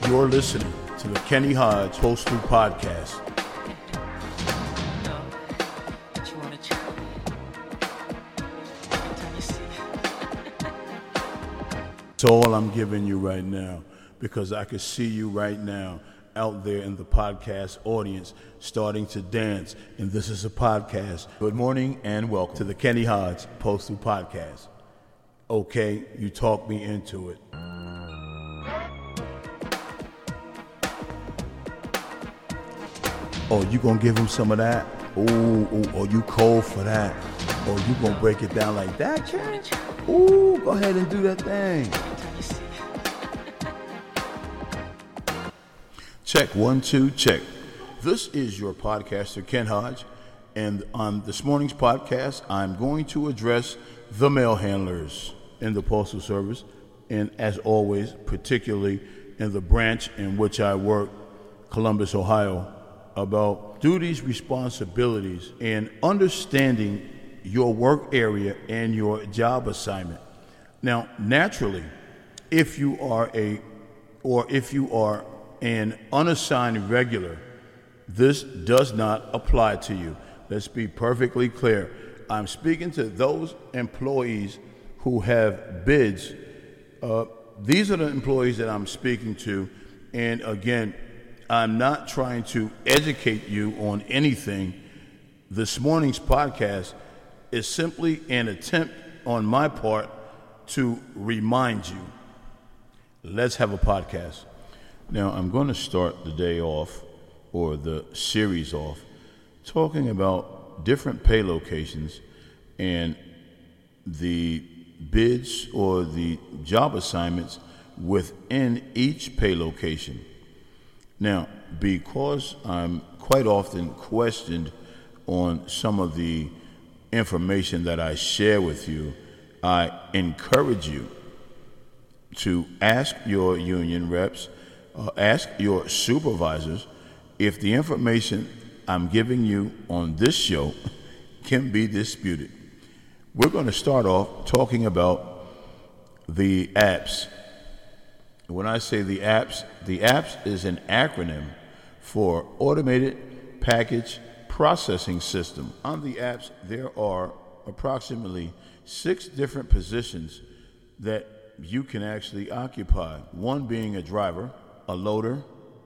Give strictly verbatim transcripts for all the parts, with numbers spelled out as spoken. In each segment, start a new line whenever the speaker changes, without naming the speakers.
You're listening to the Kenny Hodge Post-Through Podcast. It's all I'm giving you right now because I can see you right now out there in the podcast audience starting to dance, and this is a podcast. Good morning and welcome to the Kenny Hodge Post-Through Podcast. Okay, you talked me into it. Oh, you gonna give him some of that? Ooh, ooh, oh, you cold for that? Oh, you gonna break it down like that, Ken? Ooh, go ahead and do that thing. Check, one, two, check. This is your podcaster, Ken Hodge, and on this morning's podcast, I'm going to address the mail handlers in the Postal Service, and as always, particularly in the branch in which I work, Columbus, Ohio, about duties, responsibilities, and understanding your work area and your job assignment. Now, naturally, if you are a, or if you are an unassigned regular, this does not apply to you. Let's be perfectly clear. I'm speaking to those employees who have bids. Uh, these are the employees that I'm speaking to, and again, I'm not trying to educate you on anything. This morning's podcast is simply an attempt on my part to remind you. Let's have a podcast. Now, I'm going to start the day off, or the series off, talking about different pay locations and the bids or the job assignments within each pay location. Now, because I'm quite often questioned on some of the information that I share with you, I encourage you to ask your union reps, uh, ask your supervisors if the information I'm giving you on this show can be disputed. We're going to start off talking about the A P S. When I say the A P S, the A P S is an acronym for Automated Package Processing System. On the A P S, there are approximately six different positions that you can actually occupy. One being a driver, a loader,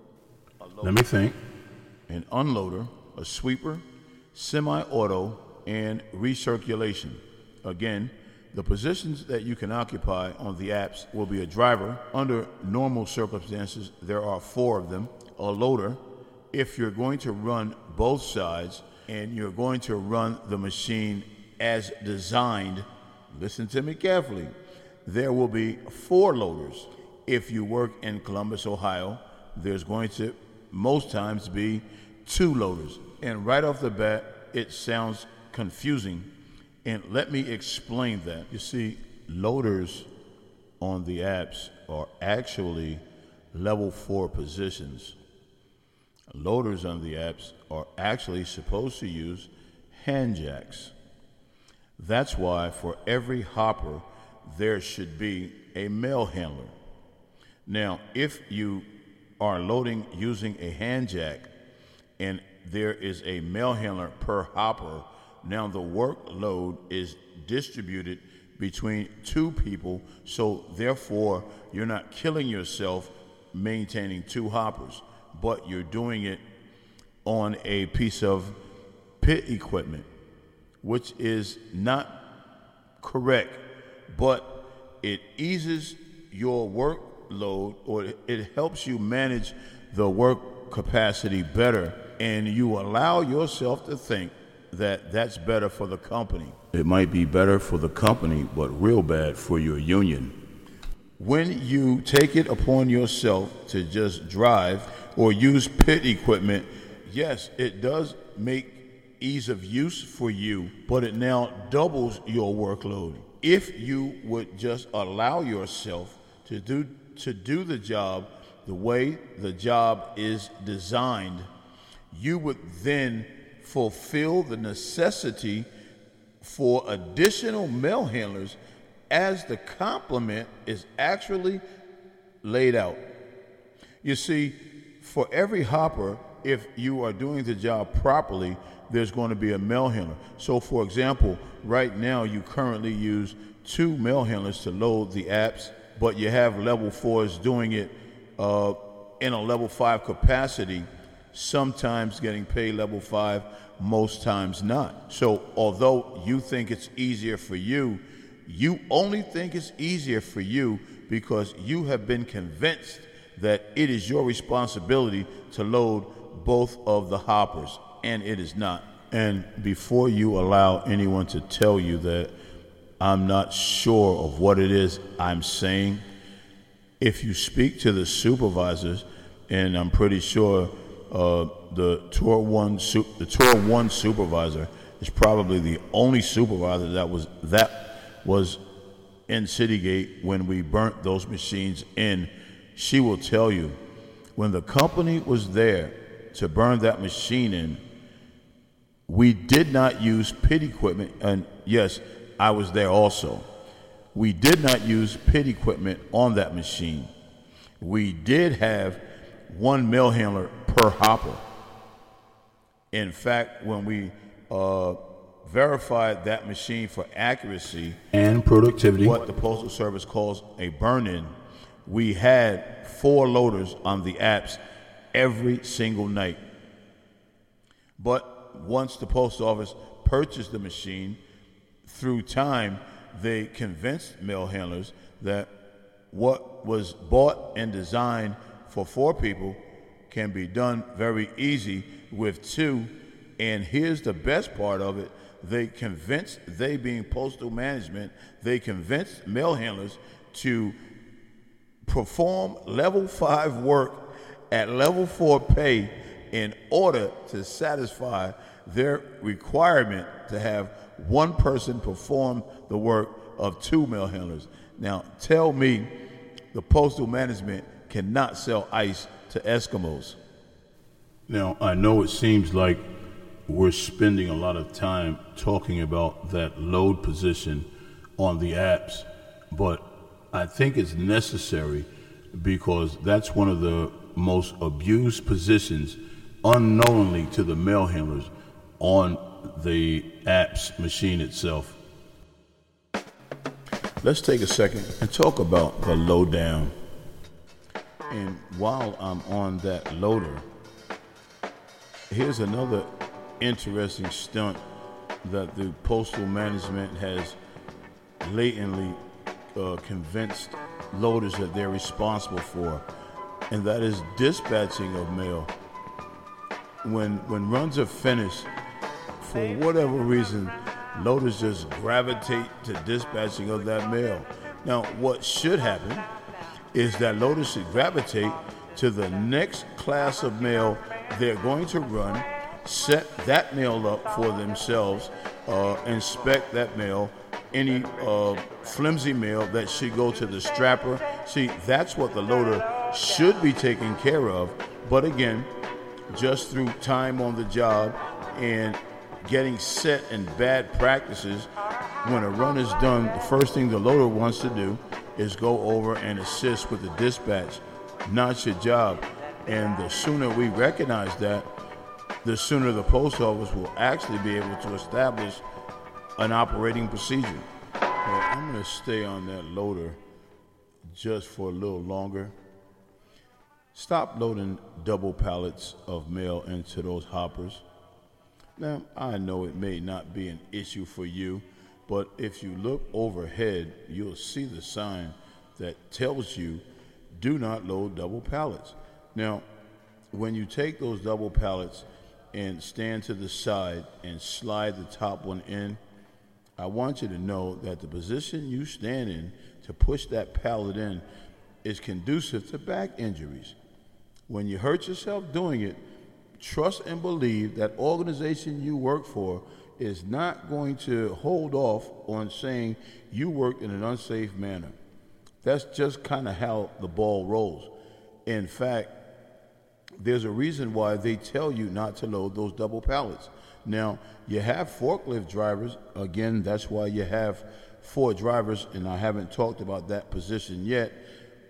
a loader let me think, an unloader, a sweeper, semi-auto, and recirculation. Again, the positions that you can occupy on the A P S will be a driver. Under normal circumstances, there are four of them. A loader, if you're going to run both sides and you're going to run the machine as designed, listen to me carefully, there will be four loaders. If you work in Columbus, Ohio, there's going to most times be two loaders. And right off the bat, it sounds confusing. And let me explain that. You see, loaders on the A P S are actually level four positions. Loaders on the A P S are actually supposed to use hand jacks. That's why for every hopper, there should be a mail handler. Now, if you are loading using a hand jack and there is a mail handler per hopper, now the workload is distributed between two people, so therefore you're not killing yourself maintaining two hoppers, but you're doing it on a piece of pit equipment, which is not correct, but it eases your workload, or it helps you manage the work capacity better, and you allow yourself to think that that's better for the company. It might be better for the company, but real bad for your union. When you take it upon yourself to just drive or use pit equipment, yes, it does make ease of use for you, but it now doubles your workload. If you would just allow yourself to do to do the job the way the job is designed, you would then fulfill the necessity for additional mail handlers as the complement is actually laid out. You see, for every hopper, if you are doing the job properly, there's going to be a mail handler. So, for example, right now you currently use two mail handlers to load the apps, but you have level fours doing it uh, in a level five capacity, sometimes getting paid level five, most times not. So, although you think it's easier for you, you only think it's easier for you because you have been convinced that it is your responsibility to load both of the hoppers, and it is not. And before you allow anyone to tell you that I'm not sure of what it is I'm saying, if you speak to the supervisors, and I'm pretty sure uh, the tour one su- the tour one supervisor is probably the only supervisor that was that was in Citygate when we burnt those machines in. She will tell you, when the company was there to burn that machine in, we did not use pit equipment. And yes, I was there also. We did not use pit equipment on that machine. We did have one mail handler per hopper. In fact, when we uh, verified that machine for accuracy
and productivity,
what the Postal Service calls a burn-in, we had four loaders on the apps every single night. But once the post office purchased the machine, through time, they convinced mail handlers that what was bought and designed for four people can be done very easy with two. And here's the best part of it. They convinced, they being postal management, they convinced mail handlers to perform level five work at level four pay in order to satisfy their requirement to have one person perform the work of two mail handlers. Now, tell me the postal management cannot sell ice to Eskimos.
Now, I know it seems like we're spending a lot of time talking about that load position on the apps, but I think it's necessary because that's one of the most abused positions unknowingly to the mail handlers on the apps machine itself.
Let's take a second and talk about the lowdown. And while I'm on that loader, here's another interesting stunt that the postal management has latently uh, convinced loaders that they're responsible for, and that is dispatching of mail. When when runs are finished, for whatever reason, loaders just gravitate to dispatching of that mail. Now, what should happen is that loaders should gravitate to the next class of mail they're going to run, set that mail up for themselves, uh, inspect that mail, any uh, flimsy mail that should go to the strapper. See, that's what the loader should be taking care of. But again, just through time on the job and getting set in bad practices, when a run is done, the first thing the loader wants to do is go over and assist with the dispatch. Not your job. And the sooner we recognize that, the sooner the post office will actually be able to establish an operating procedure. Well, I'm going to stay on that loader just for a little longer. Stop loading double pallets of mail into those hoppers. Now, I know it may not be an issue for you, but if you look overhead, you'll see the sign that tells you, do not load double pallets. Now, when you take those double pallets and stand to the side and slide the top one in, I want you to know that the position you stand in to push that pallet in is conducive to back injuries. When you hurt yourself doing it, trust and believe that organization you work for is not going to hold off on saying you worked in an unsafe manner. That's just kind of how the ball rolls. In fact, there's a reason why they tell you not to load those double pallets. Now, you have forklift drivers. Again, that's why you have four drivers, and I haven't talked about that position yet.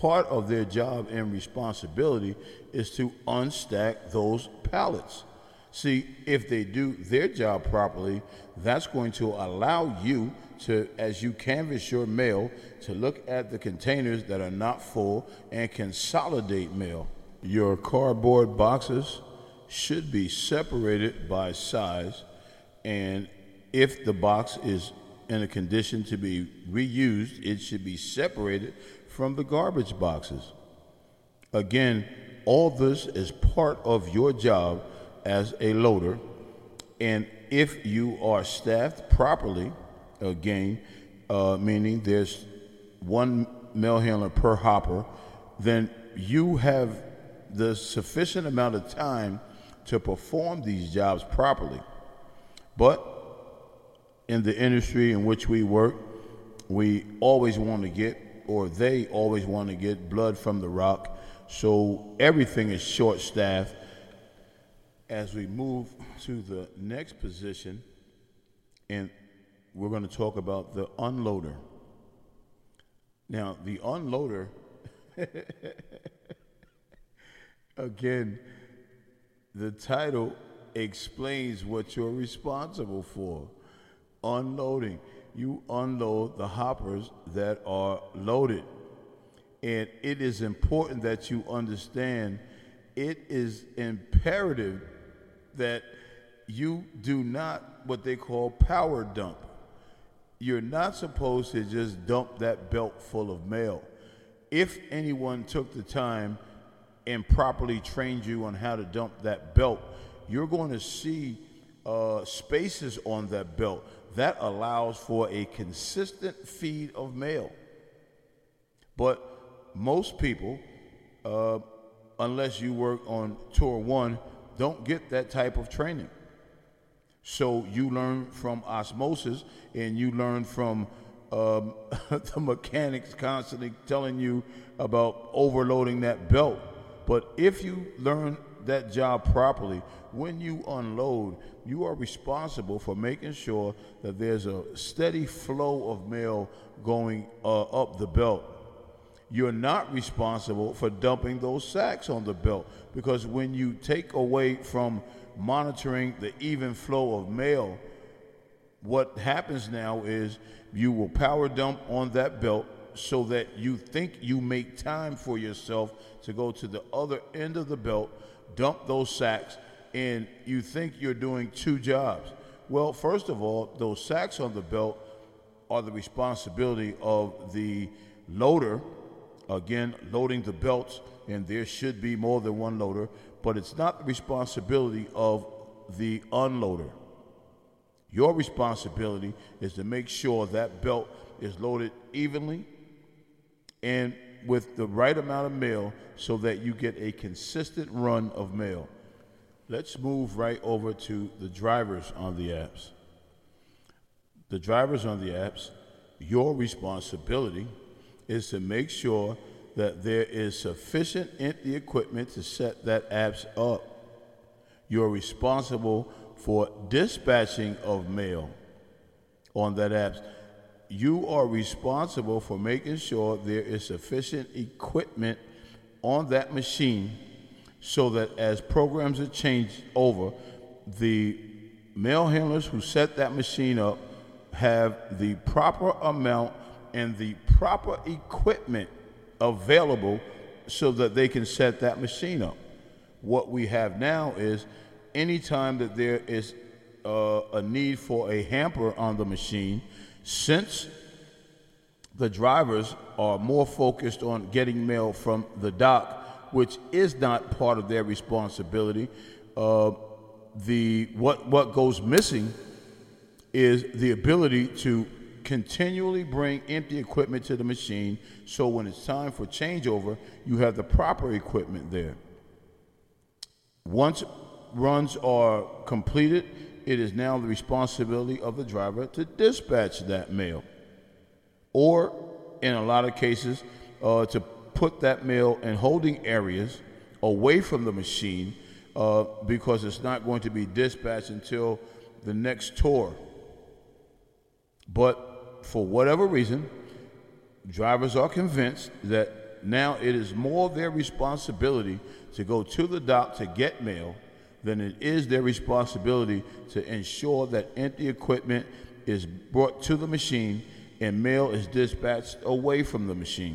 part of their job and responsibility is to unstack those pallets. See, if they do their job properly, that's going to allow you to, as you canvass your mail, to look at the containers that are not full and consolidate mail. Your cardboard boxes should be separated by size, and if the box is in a condition to be reused, it should be separated from the garbage boxes. Again, all this is part of your job as a loader, and if you are staffed properly, again, uh, meaning there's one mail handler per hopper, then you have the sufficient amount of time to perform these jobs properly. But in the industry in which we work, we always want to get, or they always want to get, blood from the rock, so everything is short-staffed. As we move to the next position, and we're going to talk about the unloader. Now, the unloader, again, the title explains what you're responsible for. Unloading. You unload the hoppers that are loaded. And it is important that you understand it is imperative that you do not what they call power dump. You're not supposed to just dump that belt full of mail. If anyone took the time and properly trained you on how to dump that belt, you're going to see uh, spaces on that belt that allows for a consistent feed of mail. But most people, uh, unless you work on tour one, don't get that type of training. So you learn from osmosis, and you learn from um, the mechanics constantly telling you about overloading that belt. But if you learn that job properly, when you unload, you are responsible for making sure that there's a steady flow of mail going uh, up the belt. You're not responsible for dumping those sacks on the belt, because when you take away from monitoring the even flow of mail, what happens now is you will power dump on that belt so that you think you make time for yourself to go to the other end of the belt, dump those sacks, and you think you're doing two jobs. Well, first of all, those sacks on the belt are the responsibility of the loader. Again, loading the belts, and there should be more than one loader, but it's not the responsibility of the unloader. Your responsibility is to make sure that belt is loaded evenly and with the right amount of mail so that you get a consistent run of mail. Let's move right over to the drivers on the apps. The drivers on the apps, your responsibility is to make sure that there is sufficient empty equipment to set that apps up. You're responsible for dispatching of mail on that apps. You are responsible for making sure there is sufficient equipment on that machine so that as programs are changed over, the mail handlers who set that machine up have the proper amount and the proper equipment available so that they can set that machine up. What we have now is anytime that there is uh, a need for a hamper on the machine, since the drivers are more focused on getting mail from the dock, which is not part of their responsibility, uh, the what what goes missing is the ability to continually bring empty equipment to the machine, so when it's time for changeover, you have the proper equipment there. Once runs are completed, it is now the responsibility of the driver to dispatch that mail, or in a lot of cases, uh, to put that mail in holding areas away from the machine uh, because it's not going to be dispatched until the next tour. But for whatever reason, drivers are convinced that now it is more their responsibility to go to the dock to get mail than it is their responsibility to ensure that empty equipment is brought to the machine and mail is dispatched away from the machine.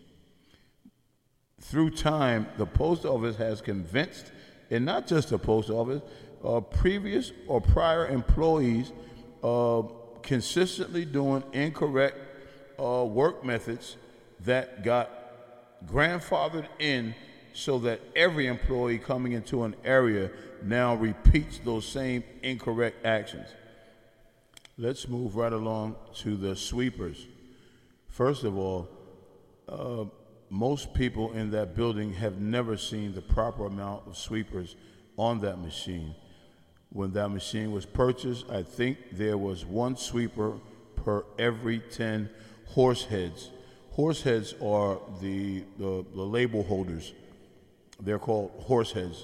Through time, the post office has convinced, and not just the post office, uh, previous or prior employees uh, consistently doing incorrect uh, work methods that got grandfathered in so that every employee coming into an area now repeats those same incorrect actions. Let's move right along to the sweepers. First of all, uh, most people in that building have never seen the proper amount of sweepers on that machine. When that machine was purchased, I think there was one sweeper per every ten horse heads. Horse heads are the, the, the label holders. They're called horse heads.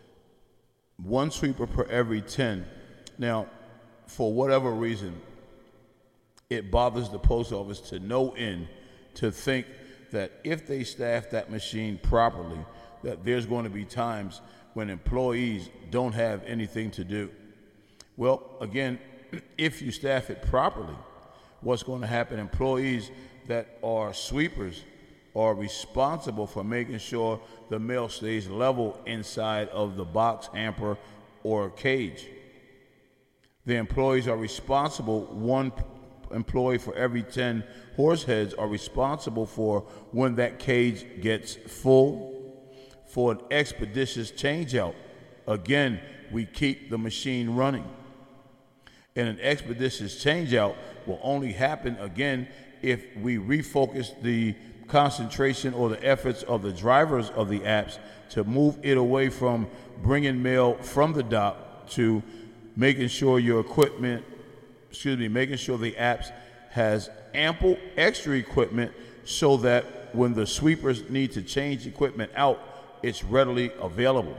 One sweeper per every ten. Now, for whatever reason, it bothers the post office to no end to think that if they staff that machine properly, that there's going to be times when employees don't have anything to do. Well, again, if you staff it properly, what's going to happen? Employees that are sweepers are responsible for making sure the mail stays level inside of the box, hamper, or cage. The employees are responsible, one employee for every ten horse heads are responsible for when that cage gets full, for an expeditious changeout. Again, we keep the machine running. And an expeditious changeout will only happen, again, if we refocus the concentration or the efforts of the drivers of the apps to move it away from bringing mail from the dock to making sure your equipment, excuse me, making sure the apps has ample extra equipment so that when the sweepers need to change equipment out, it's readily available.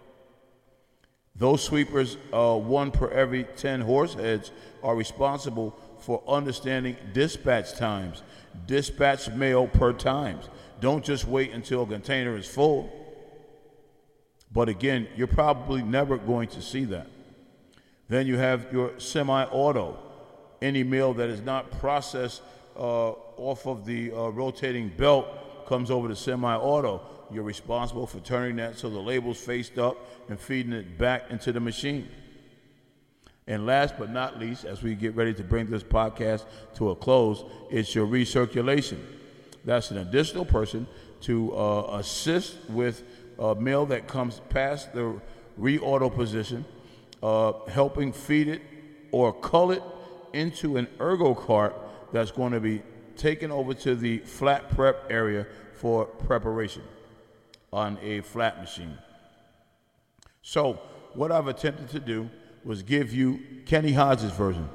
Those sweepers, uh, one per every ten horse heads, are responsible for understanding dispatch times. Dispatch mail per times. Don't just wait until a container is full. But again, you're probably never going to see that. Then you have your semi-auto. Any mail that is not processed uh, off of the uh, rotating belt comes over to semi-auto. You're responsible for turning that so the label's faced up and feeding it back into the machine. And last but not least, as we get ready to bring this podcast to a close, it's your recirculation. That's an additional person to uh, assist with uh, mail that comes past the re-auto position, uh, helping feed it or cull it into an ergo cart that's going to be taken over to the flat prep area for preparation on a flat machine. So what I've attempted to do was give you Kenny Hodges' version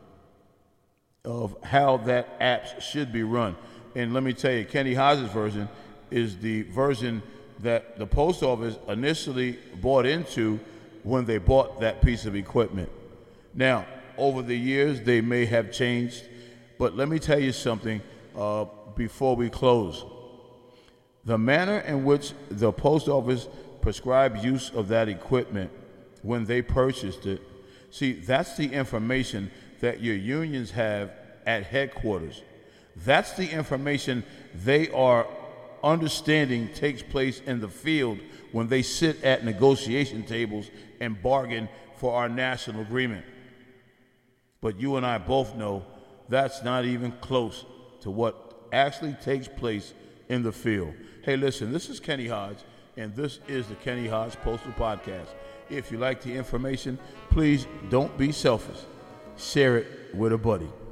of how that apps should be run. And let me tell you, Kenny Hodges' version is the version that the post office initially bought into when they bought that piece of equipment. Now, over the years, they may have changed, but let me tell you something uh, before we close. The manner in which the post office prescribed use of that equipment when they purchased it, see, that's the information that your unions have at headquarters. That's the information they are understanding takes place in the field when they sit at negotiation tables and bargain for our national agreement. But you and I both know that's not even close to what actually takes place in the field. Hey, listen, this is Kenny Hodge, and this is the Kenny Hodge Postal Podcast. If you like the information, please don't be selfish. Share it with a buddy.